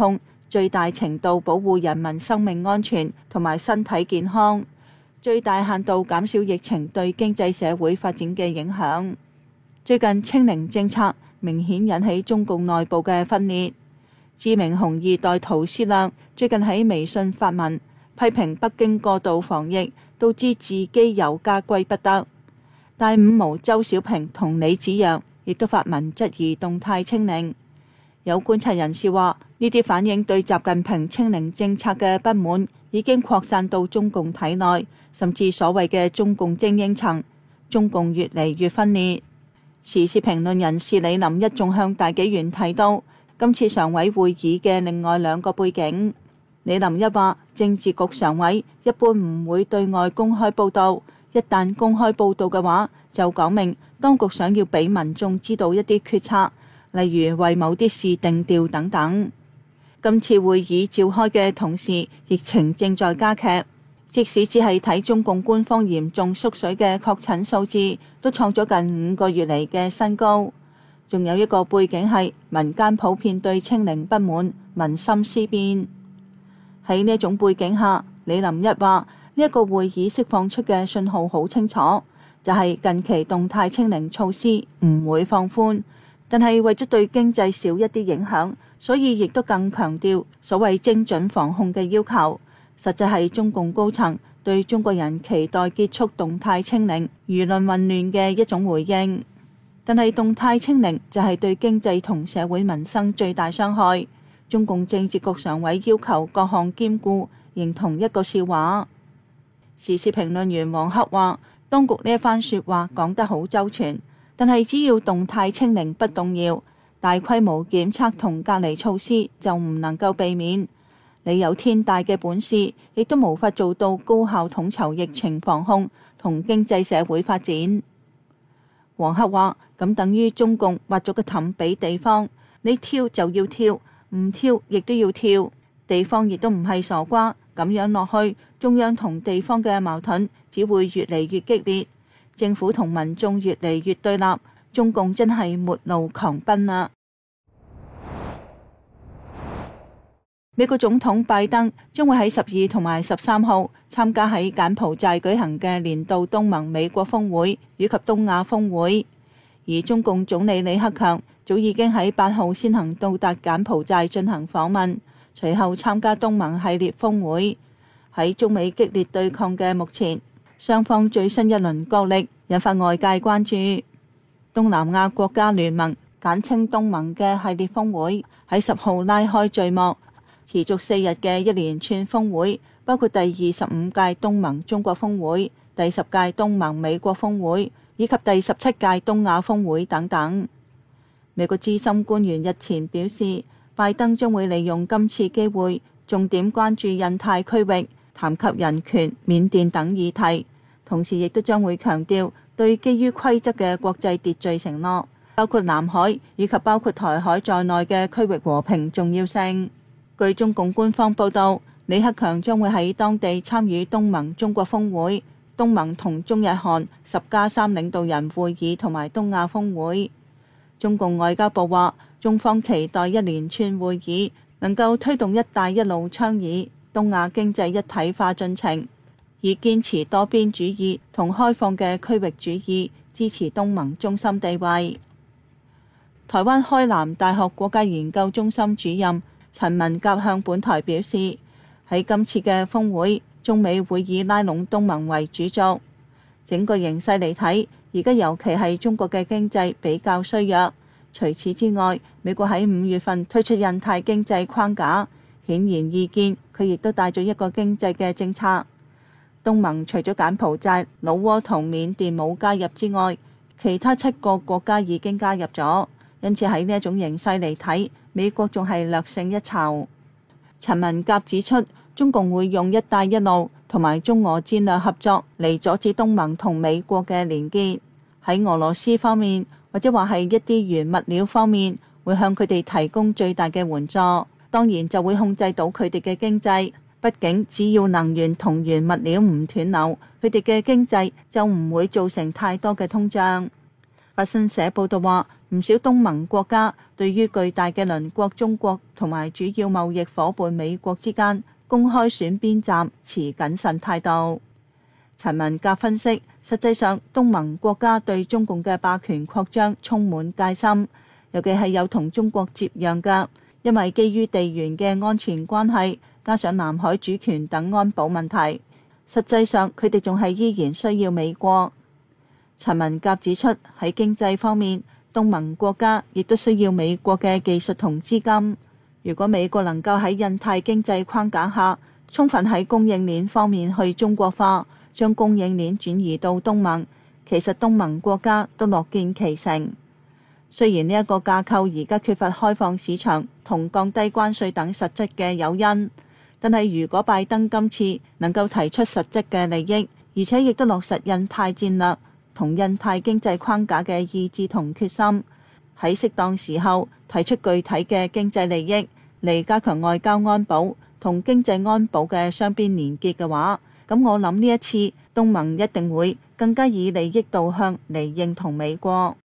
最大程度保護人民生命安全同埋身體健康，最大限度減少疫情對經濟社會發展嘅影響。最近清零政策明顯引起中共內部嘅分裂。知名紅二代陶思亮最近喺微信發文批評北京過度防疫，導致自己有家歸不得。大五毛周小平同李子陽亦都發文質疑動態清零。有觀察人士話，呢啲反映對習近平清零政策嘅不滿已經擴散到中共體內，甚至所謂嘅中共精英層，中共越嚟越分裂。時事評論人士李林一仲向大紀元提到今次常委會議嘅另外兩個背景。李林一話，政治局常委一般唔會對外公開報導，一旦公開報導嘅話，就講明當局想要俾民眾知道一啲決策，例如為某啲事定調等等。今次會議召開嘅同時，疫情正在加劇，即使只係睇中共官方嚴重縮水嘅確診數字，都創咗近五個月嚟嘅新高。仲有一個背景係民間普遍對清零不滿，民心思變。喺呢種背景下，李林一話呢一個會議釋放出嘅信號好清楚，就係近期動態清零措施唔會放寬，但係為咗對經濟少一啲影響，所以亦都更強調所謂精準防控嘅要求。實際係中共高層對中國人期待結束動態清零、輿論混亂嘅一種回應。但係動態清零就係對經濟同社會民生最大傷害。中共政治局常委要求各項兼顧，形同一個笑話。時事評論員黃克話，當局呢一番說話講得好周全，但係只要動態清零不動搖，大規模檢測同隔離措施就唔能夠避免。你有天大嘅本事，亦都無法做到高效統籌疫情防控同經濟社會發展。黃克話，咁等於中共挖咗個氹俾地方，你跳就要跳，唔跳亦都要跳。地方亦都唔係傻瓜，咁樣落去，中央同地方嘅矛盾只會越嚟越激烈，政府同民眾越嚟越對立，中共真係末路狂奔啦！美國總統拜登將會喺十二同埋十三號參加喺柬埔寨舉行嘅年度東盟美國峰會以及東亞峰會，而中共總理李克強早已經喺八號先行到達柬埔寨進行訪問，隨後參加東盟系列峰會。喺中美激烈對抗嘅目前，雙方最新一輪角力引發外界關注。東南亞國家聯盟簡稱東盟嘅系列峰會喺十號拉開序幕。持續四日嘅一連串峰會，包括第二十五屆東盟中國峰會、第十屆東盟美國峰會以及第十七屆東亞峰會等等。美國資深官員日前表示，拜登將會利用今次機會，重點關注印太區域，談及人權、緬甸等議題，同時亦都將會強調對基於規則嘅國際秩序承諾，包括南海以及包括台海在內嘅區域和平重要性。據中共官方報道，李克強將會喺當地參與東盟中國峰會、東盟同中日韓十加三領導人會議同埋東亞峰會。中共外交部話，中方期待一連串會議能夠推動一帶一路倡議、東亞經濟一體化進程，以堅持多邊主義同開放嘅區域主義，支持東盟中心地位。台灣開南大學國家研究中心主任陳文甲向本台表示，喺今次嘅峰會，中美會以拉攏東盟為主軸。整個形勢嚟睇，而家尤其係中國嘅經濟比較衰弱。除此之外，美國喺五月份推出印太經濟框架，顯然意見佢亦都帶咗一個經濟嘅政策。東盟除咗柬埔寨、老撾同緬甸冇加入之外，其他七個國家已經加入咗。因此喺呢一種形勢嚟睇，美國仲係略勝一籌。陳文甲指出，中共會用一帶一路同埋中俄戰略合作嚟阻止東盟同美國嘅連結。喺俄羅斯方面，或者話係一啲原物料方面，會向佢哋提供最大嘅援助，當然就會控制到佢哋嘅經濟。畢竟只要能源同原物料唔斷流，佢哋嘅經濟就唔會造成太多嘅通脹。 法新社報道話，唔少東盟國家對於巨大嘅鄰國中國同埋主要貿易夥伴美國之間公開選邊站持謹慎態度。陳文甲分析，實際上東盟國家對中共嘅霸權擴張充滿戒心，尤其係有同中國接壤嘅，因為基於地緣嘅安全關係，加上南海主權等安保問題，實際上佢哋仲係依然需要美國。陳文甲指出，喺經濟方面，東盟國家亦都需要美國嘅技術同資金。如果美國能夠喺印太經濟框架下，充分喺供應鏈方面去中國化，將供應鏈轉移到東盟，其實東盟國家都樂見其成。雖然呢一個架構而家缺乏開放市場同降低關稅等實質嘅誘因，但係如果拜登今次能夠提出實質嘅利益，而且亦都落實印太戰略同印太經濟框架嘅意志同決心，喺適當時候提出具體嘅經濟利益嚟加強外交安保同經濟安保嘅雙邊連結嘅話，咁我諗呢一次東盟一定會更加以利益導向嚟認同美國。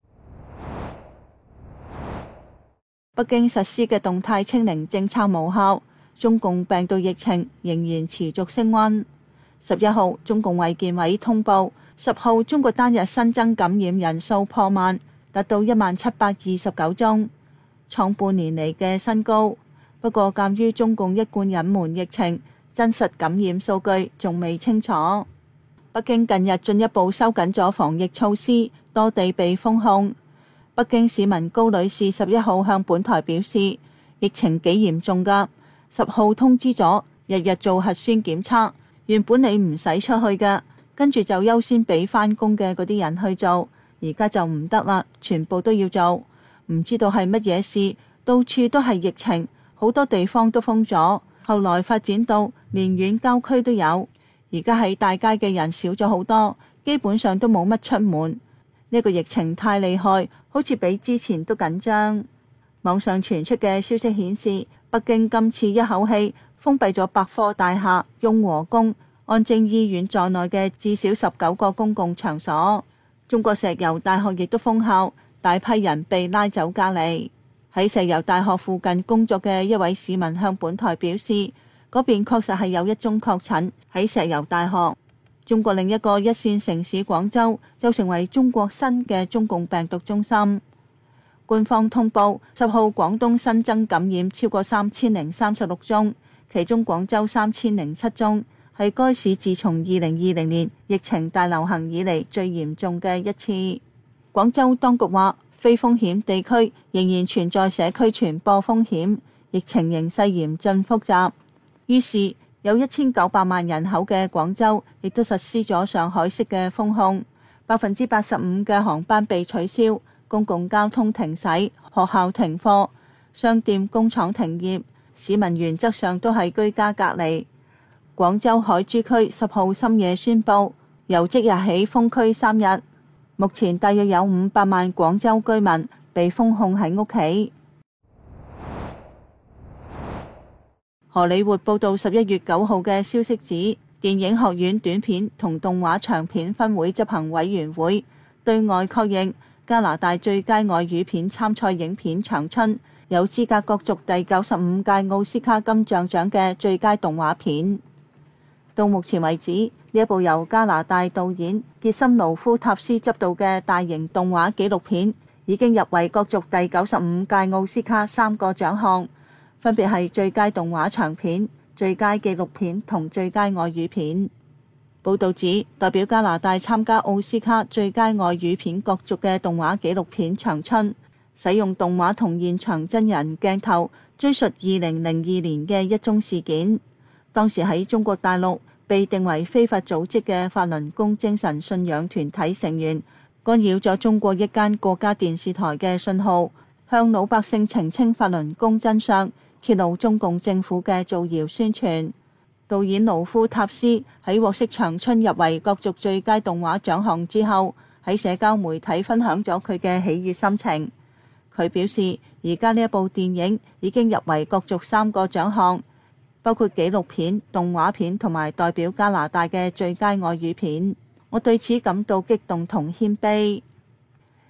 北京實施嘅動態清零政策無效，中共病毒疫情仍然持續升溫。十一號，中共衛健委通報，十號中國單日新增感染人數破萬，達到一萬七百二十九宗，創半年嚟嘅新高。不過，鑑於中共一貫隱瞞疫情，真實感染數據仲未清楚。北京近日進一步收緊咗防疫措施，多地被封控。北京市民高女士十一號向本台表示，疫情幾嚴重㗎，十號通知咗日日做核酸檢測，原本你唔使出去㗎，跟住就優先俾返工嘅嗰啲人去做，而家就唔得啦，全部都要做。唔知道係乜嘢事，到處都係疫情，好多地方都封咗，後來發展到連遠郊區都有。而家喺大街嘅人少咗好多，基本上都冇乜出門。呢個疫情太厲害，好似比之前都緊張。網上傳出嘅消息顯示，北京今次一口氣封閉咗百貨大廈、雍和宮、安貞醫院在內嘅至少十九個公共場所。中國石油大學亦都封校，大批人被拉走隔離。喺石油大學附近工作嘅一位市民向本台表示，嗰邊確實係有一宗確診喺石油大學。中國另一個一線城市廣州就成為中國新嘅中共病毒中心。官方通報，十號廣東新增感染超過三千零三十六宗，其中廣州三千零七宗，係該市自從二零二零年疫情大流行以嚟最嚴重嘅一次。廣州當局話，非風險地區仍然存在社區傳播風險，疫情形勢嚴峻複雜。於是有一千九百萬人口嘅廣州，亦都實施咗上海式嘅封控，百分之八十五嘅航班被取消，公共交通停駛，學校停課，商店工廠停業，市民原則上都係居家隔離。廣州海珠區十號深夜宣布，由即日起封區三日，目前大約有五百萬廣州居民被封控喺屋企。荷里活報道十一月九號嘅消息指，電影學院短片同動畫長片分會執行委員會對外確認加拿大最佳外語片參賽影片《長春》有資格角逐第九十五屆奧斯卡金像獎嘅最佳動畫片。到目前為止，呢一部由加拿大導演傑森盧夫塔斯執導嘅大型動畫紀錄片已經入圍角逐第九十五屆奧斯卡三個獎項，分別係最佳動畫長片、最佳紀錄片同最佳外語片。報導指，代表加拿大參加奧斯卡最佳外語片角逐嘅動畫紀錄片《長春》，使用動畫同現場真人鏡頭追述二零零二年嘅一宗事件。當時喺中國大陸被定為非法組織嘅法輪功精神信仰團體成員，干擾咗中國一間國家電視台嘅信號，向老百姓澄清法輪功真相，揭露中共政府嘅造謠宣傳。導演盧夫塔斯喺獲悉長春入圍角逐最佳動畫獎項之後，喺社交媒體分享咗佢嘅喜悅心情。佢表示，而家呢一部電影已經入圍角逐三個獎項，包括紀錄片、動畫片同埋代表加拿大嘅最佳外語片。我對此感到激動同謙卑。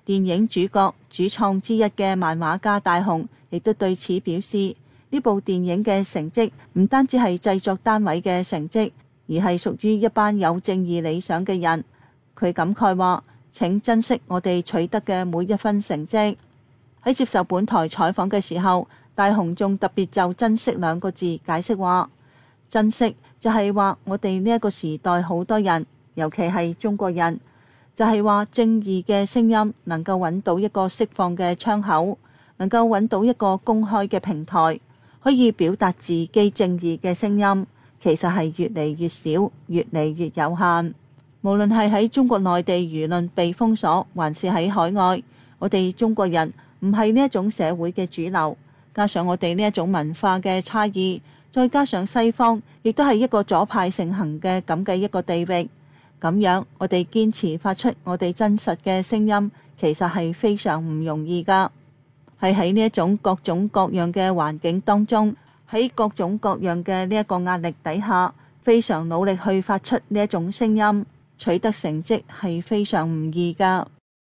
電影主角主創之一嘅漫畫家大雄亦都對此表示，呢部電影嘅成績唔單止係製作單位嘅成績，而係屬於一班有正義理想嘅人。佢感慨話：請珍惜我哋取得嘅每一分成績。喺接受本台採訪嘅時候，大雄仲特別就珍惜兩個字解釋話：珍惜就係話我哋呢一個時代好多人，尤其係中國人，就係話正義嘅聲音能夠揾到一個釋放嘅窗口，能夠揾到一個公開嘅平台，可以表達自己正義嘅聲音，其實係越嚟越少，越嚟越有限。無論係喺中國內地輿論被封鎖，還是喺海外，我哋中國人唔係呢一種社會嘅主流，加上我哋呢一種文化嘅差異，再加上西方亦都係一個左派盛行嘅咁嘅一個地域。咁樣，我哋堅持發出我哋真實嘅聲音，其實係非常唔容易㗎。係喺呢一種各種各樣嘅環境當中，喺各種各樣嘅呢一個壓力底下，非常努力去發出呢一種聲音，取得成績係非常唔易㗎。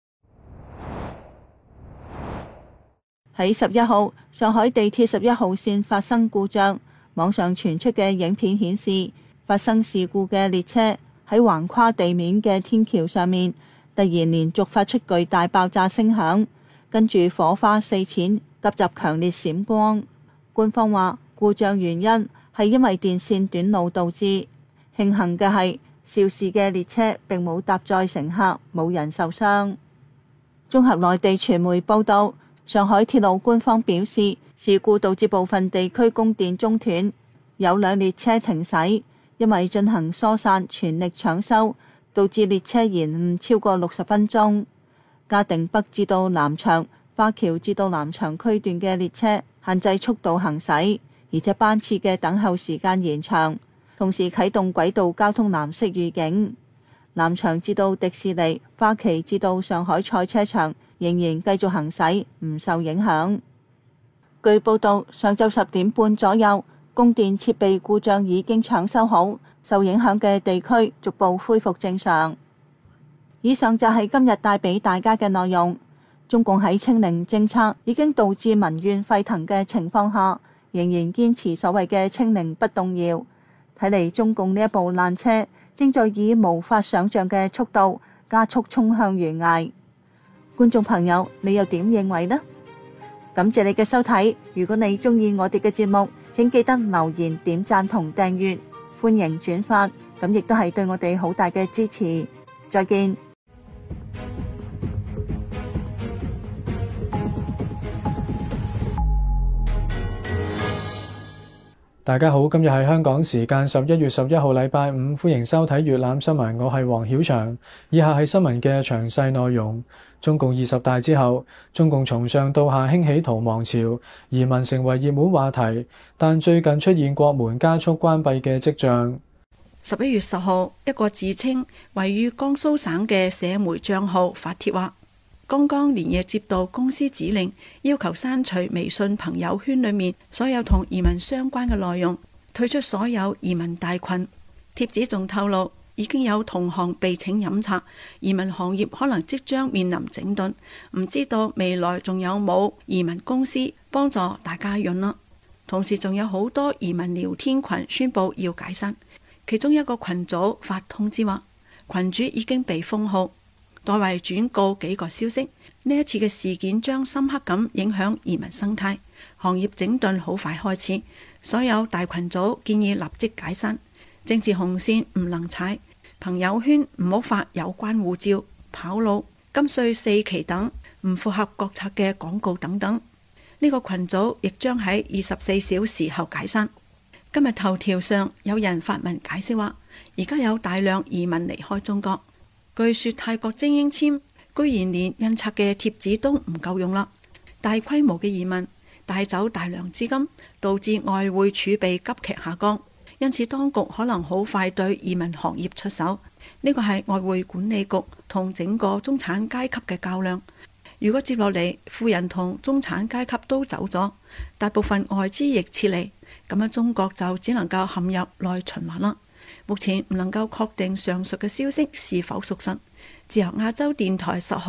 喺十一號，上海地鐵十一號線發生故障，網上傳出嘅影片顯示，發生事故嘅列車喺橫跨地面嘅天橋上面，突然連續發出巨大爆炸聲響，跟住火花四濺，急襲強烈閃光。官方話故障原因係因為電線短路導致。慶幸嘅係，肇事嘅列車並冇搭載乘客，冇人受傷。綜合內地傳媒報道，上海鐵路官方表示，事故導致部分地區供電中斷，有兩列車停駛。因為進行疏散，全力搶修，導致列車延誤超過六十分鐘。嘉定北至到南翔、花橋至到南翔區段嘅列車限制速度行駛，而且班次嘅等候時間延長，同時啟動軌道交通藍色預警。南翔至到迪士尼、花旗至到上海賽車場仍然繼續行駛，唔受影響。據報道，上晝十點半左右，供電設備故障已經搶修好，受影響嘅地區逐步恢復正常。以上就係今日帶俾大家嘅內容。中共喺清零政策已經導致民怨沸騰嘅情況下，仍然堅持所謂嘅清零不動搖。睇嚟中共呢一部爛車正在以無法想象嘅速度加速衝向懸崖。觀眾朋友，你又點認為呢？感謝你嘅收睇。如果你鍾意我哋嘅節目，請記得留言、點讚同訂閱，歡迎轉發，咁亦都係對我哋好大嘅支持。再見。 大家好，今日係香港時間十一月十一號禮拜五，歡迎收睇粵覽新聞，我係黃曉翔。以下係新聞嘅詳細內容。中共二十大之後，中共從上到下興起逃亡潮，移民成為熱門話題，但最近出現國門加速關閉嘅跡象。 十一月十號，一個自稱位於江蘇省嘅社媒賬號發帖話，剛剛連夜接到公司指令，要求刪除微信朋友圈裏面所有同移民相關嘅內容，退出所有移民大群。帖子仲透露，已經有同行被請飲茶，移民行業可能即將面臨整頓，唔知道未來仲有冇移民公司幫助大家潤啦。同時仲有好多移民聊天群宣布要解散，其中一個群組發通知話，群主已經被封號。代為轉告幾個消息，呢一次嘅事件將深刻咁影響移民生態，行業整頓好快開始，所有大群組建議立即解散，政治紅線唔能踩，朋友圈唔好發有關護照、跑路、金稅四期等唔符合國策嘅廣告等等。呢個群組亦將喺二十四小時後解散。今日頭條上有人發文解釋話，而家有大量移民離開中國。據說泰國精英簽居然連印刷嘅貼紙都唔夠用啦，大規模嘅移民帶走大量資金，導致外匯儲備急劇下降，因此當局可能好快對移民行業出手。呢個係外匯管理局同整個中產階級嘅較量。如果接落嚟富人同中產階級都走咗，大部分外資亦撤離，咁樣中國就只能夠陷入內循環啦。目前唔能夠確定上述嘅消息是否屬實。自由亞洲電台十號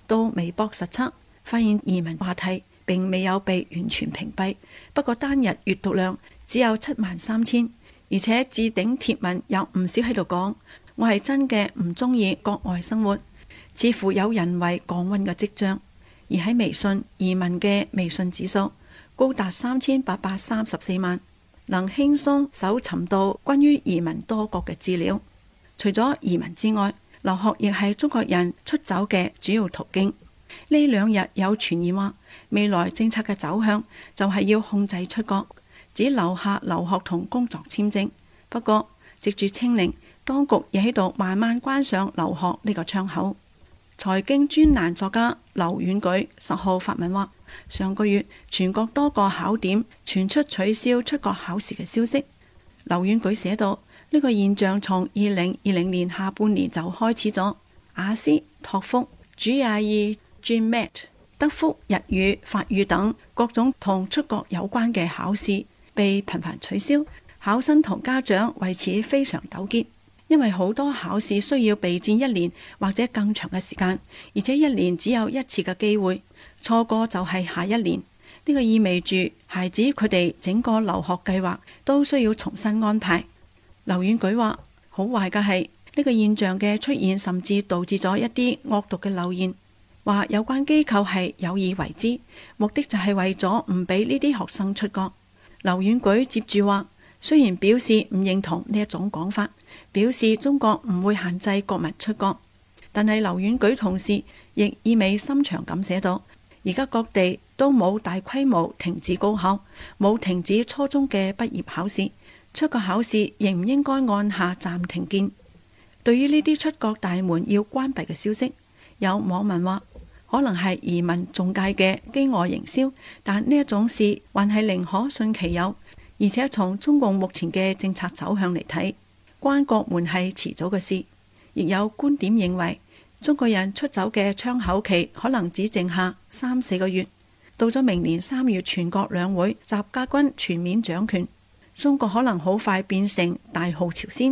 到微博實測，發現移民話題並未有被完全屏蔽，不過單日閱讀量只有七萬三千，而且置頂貼文有唔少喺度講，我係真嘅唔中意國外生活，似乎有人為降溫嘅跡象。而喺微信移民嘅微信指數高達三千八百三十四萬，能輕鬆搜尋到關於移民多國嘅資料。除咗移民之外，留學亦係中國人出走嘅主要途徑。呢兩日有傳言話，未來政策嘅走向就係要控制出國，只留下留學同工作簽證。不過，藉住清零，當局亦喺度慢慢關上留學呢個窗口。財經專欄作家劉遠舉十號發文話，上個月全國多個考點傳出取消出國考試嘅消息。劉遠舉寫道，呢個現象從二零二零年下半年就開始咗，雅思、托福、G R E、GMAT、德福、日語、法語等各種同出國有關嘅考試被頻繁取消，考生同家長為此非常糾結。因為好多考試需要備戰一年或者更長嘅時間，而且一年只有一次嘅機會，錯過就係下一年。呢個意味住孩子佢哋整個留學計劃都需要重新安排。劉遠舉話，好壞嘅係呢個現象嘅出現，甚至導致咗一啲惡毒嘅流言，話有關機構係有意為之，目的就係為咗唔俾呢啲學生出國。劉遠舉接住話，雖然表示唔認同呢一種講法，表示中國唔會限制國民出國，但係劉遠舉同時亦意味深長咁寫道，而家各地都冇大規模停止高考，冇停止初中嘅畢業考試，出國考試亦唔應該按下暫停鍵。對於呢啲出國大門要關閉嘅消息，有網民話可能係移民中介嘅飢餓營銷，但呢一種事還係寧可信其有。而且從中共目前嘅政策走向嚟睇，關國門係遲早嘅事。亦有觀點認為，中國人出走嘅窗口期可能只剩下三四個月。到咗明年三月全國兩會，習家軍全面掌權，中國可能好快變成大號朝鮮。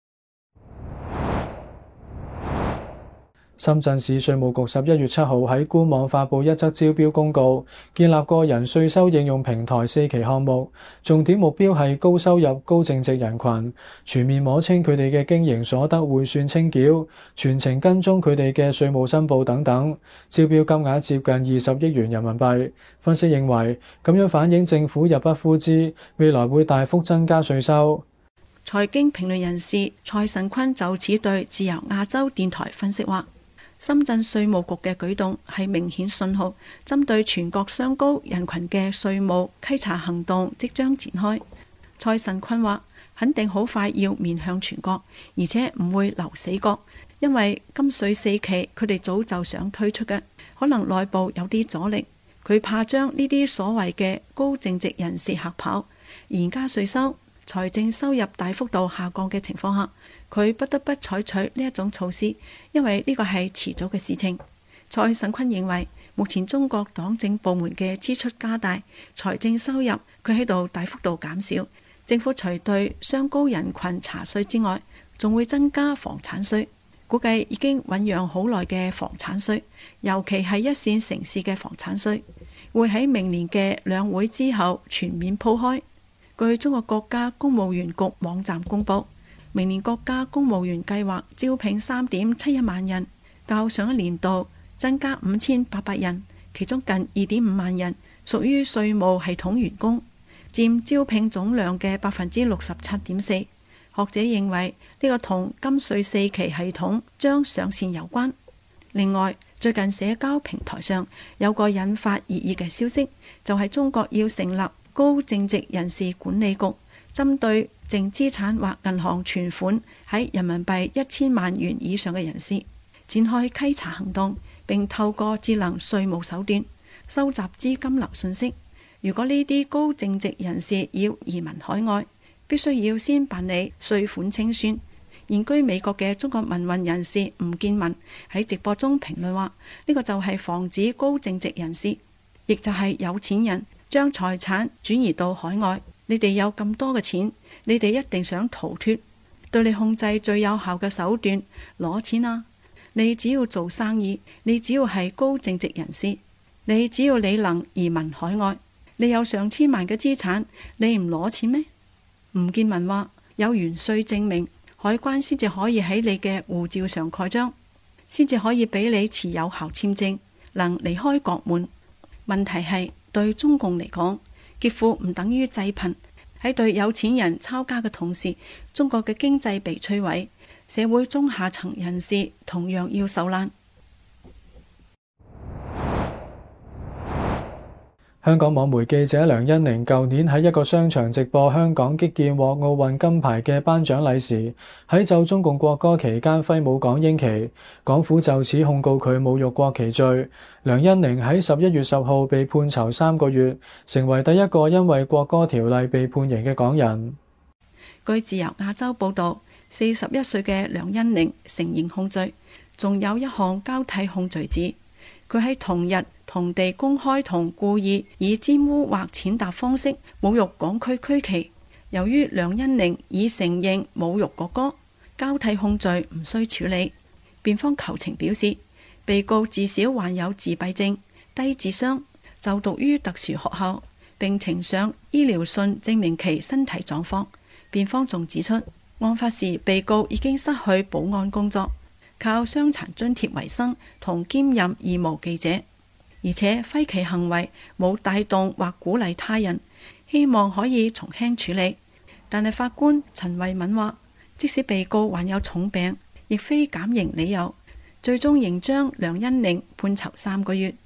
深圳市稅務局十一月七號喺官網發布一則招標公告，建立個人稅收應用平台四期項目，重點目標係高收入、高淨值人群，全面摸清佢哋嘅經營所得匯算清繳，全程跟蹤佢哋嘅稅務申報等等。招標金額接近二十億元人民幣。分析認為，咁樣反映政府入不敷支，未來會大幅增加稅收。 財經評論人士蔡慎坤就此對自由亞洲電台分析話，深圳稅務局嘅舉動係明顯信號，針對全國雙高人群嘅稅務稽查行動即將展開。蔡慎坤話，肯定好快要面向全國，而且唔會留死角，因為金稅四期佢哋早就想推出嘅，可能內部有啲阻力，佢怕將呢啲所謂嘅高淨值人士嚇跑，嚴加稅收，財政收入大幅度下降嘅情況下，佢不得不採取呢一種措施，因為呢個係遲早嘅事情。蔡慎坤認為，目前中國黨政部門嘅支出加大，財政收入佢喺度大幅度減少。政府除對雙高人群查稅之外，仲會增加房產稅。估計已經醖釀好耐嘅房產稅，尤其係一線城市嘅房產稅，會喺明年嘅兩會之後全面鋪開。據中國國家公務員局網站公佈，明年國家公務員計劃招聘三點七一萬人，較上一年度增加五千八百人，其中近二點五萬人屬於稅務系統員工，佔招聘總量嘅百分之六十七點四。學者認為呢個同金稅四期系統將上線有關。另外，最近社交平台上有個引發熱議嘅消息，就係中國要成立高淨值人士管理局，針對淨資產或銀行存款喺人民幣一千萬元以上嘅人士展開稽查行動，並透過智能稅務手段收集資金流信息。如果呢啲高淨值人士要移民海外，必須要先辦理稅款清算。現居美國嘅中國民運人士吳建文喺直播中評論話：呢個就係防止高淨值人士，亦就係有錢人將財產轉移到海外。你哋有咁多嘅錢，你哋一定想逃脫，對你控制最有效嘅手段攞錢啊！ 你只要做生意，你只要係高正直人士，你只要你能移民海外，你有上千萬嘅資產，你唔攞錢咩？吳建文話有完稅證明，海關先至可以喺你嘅護照上蓋章，先至可以俾你持有效簽證，能離開國門。問題係對中共嚟講，劫富唔等於濟貧。喺對有錢人抄家嘅同時，中國嘅經濟被摧毀，社會中下層人士同樣要受難。 香港網媒記者梁欣寧舊年喺一個商場直播香港擊劍獲奧運金牌嘅頒獎禮時，喺奏中共國歌期間揮舞港英旗，港府就此控告佢侮辱國旗罪。梁欣寧喺十一月十號被判囚三個月，成為第一個因為國歌條例被判刑嘅港人。 據自由亞洲報導，四十一歲嘅梁欣寧承認控罪，仲有一項交替控罪指佢喺同日同地公開同故意以玷污或踐踏方式侮辱港區區旗。由於梁欣寧已承認侮辱國歌，交替控罪唔需處理。辯方求情表示，被告至少患有自閉症、低智商，就讀於特殊學校，並呈上醫療信證明其身體狀況。辯方仲指出，案發時被告已經失去保安工作，靠傷殘津貼為生同兼任義務記者，而且揮旗行為冇帶動或鼓勵他人，希望可以從輕處理。但係法官陳慧敏話，即使被告患有重病，亦非減刑理由，最終仍將梁欣寧判囚三個月。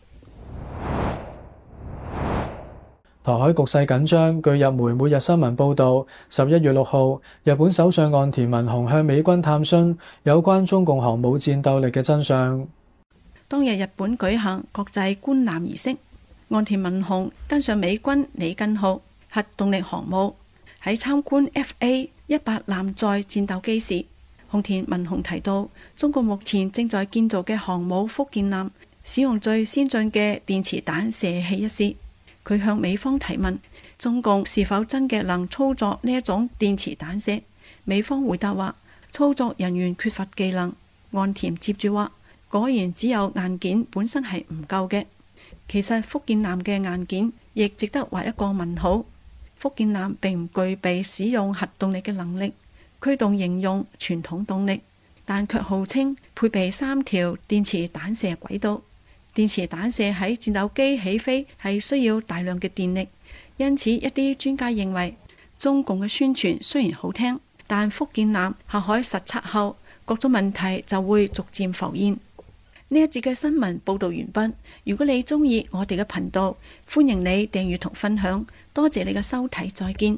台海局勢緊張，據日媒每日新聞報導，十一月六號，日本首相岸田文雄向美軍探詢有關中共航母戰鬥力嘅真相。 當日日本舉行國際觀覽儀式，岸田文雄登上美軍里根號核動力航母。喺參觀 F A 一百艦載戰鬥機時，岸田文雄提到，中國目前正在建造嘅航母福建艦使用最先進嘅電磁彈射器一事。佢向美方提問，中共是否真嘅能操作呢一種電磁彈射？美方回答話，操作人員缺乏技能。岸田接住話，果然只有硬件本身係唔夠嘅。其實福建艦嘅硬件亦值得畫一個問號。福建艦並唔具備使用核動力嘅能力，驅動應用傳統動力，但卻號稱配備三條電磁彈射軌道。電磁彈射喺戰鬥機起飛係需要大量嘅電力，因此一啲專家認為，中共嘅宣傳雖然好聽，但福建艦下海實測後，各種問題就會逐漸浮現。呢一節嘅新聞報道完畢。如果你中意我哋嘅頻道，歡迎你訂閱同分享。多謝你嘅收睇，再見。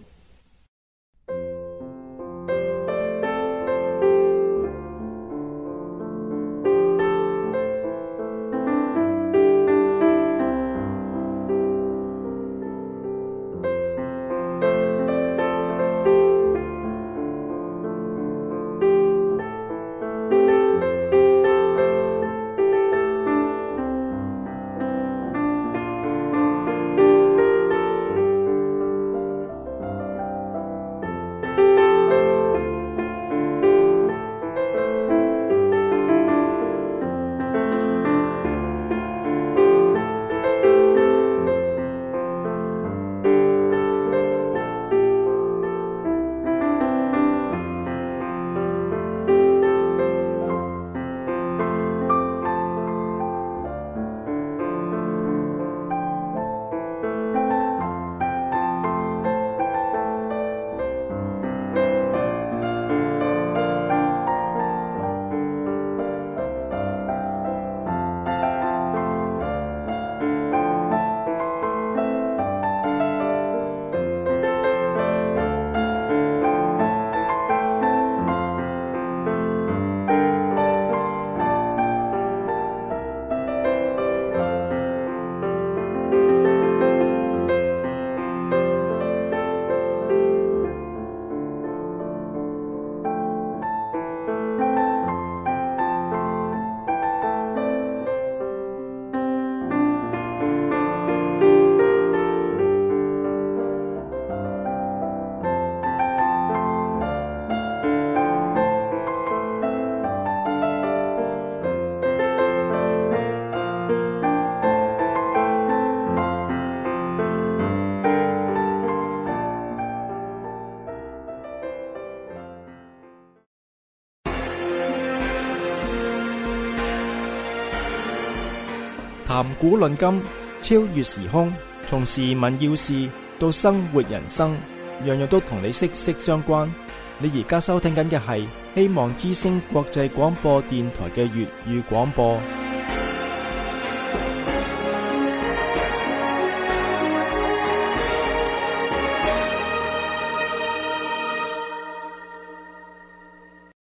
談古論今，超越時空，從時聞要事到生活人生，樣樣都同你息息相關。你而家收聽緊嘅係希望之聲國際廣播電台嘅粵語廣播。